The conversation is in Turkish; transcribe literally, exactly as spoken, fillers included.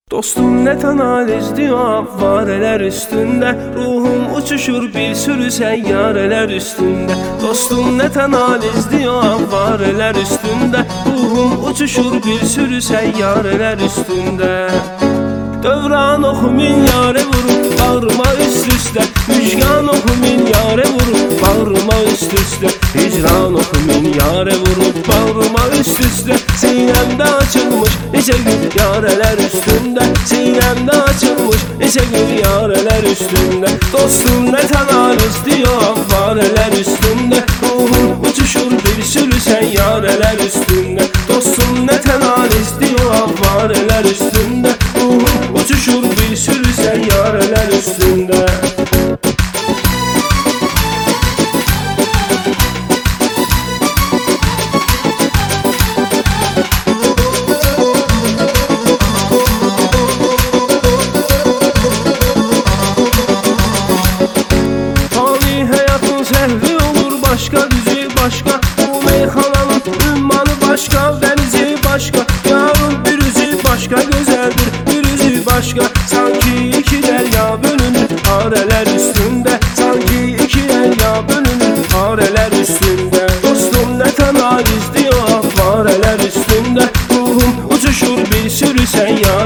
Dostum ne tanaliz diyor avareler üstünde, ruhum uçuşur bir sürü seyyareler üstünde. Dostum ne tanaliz diyor avareler üstünde, ruhum uçuşur bir sürü seyyareler üstünde. Dövran oku minyare vurup bağrıma üst üste, müjgan oku minyare vurup bağrıma üst üste, hicran oku minyare vurup bağrıma üst üste. Sinemde açılmış nice gül yareler üstünde, sinemde açılmış nice gül yareler üstünde. Dostum ne tanaliz diyor avareler üstünde, ruhum uçuşur bir sürü seyyareler üstünde. Dostum ne tanaliz diyor avareler üstünde, ruhum uçuşur bir sürü seyyareler üstünde. Hali hayatın sehri olur başka, düzü başka, bu meyhananın ümmanı başka, denizi başka, yarın bir yüzü başka, güzeldir bir yüzü başka. Sanki iki derya bölünür hareler üstünde, sanki iki derya bölünür hareler üstünde. Dostum ne tanaliz diyor fareler üstünde, ruhum uçuşur bir sürü seyyar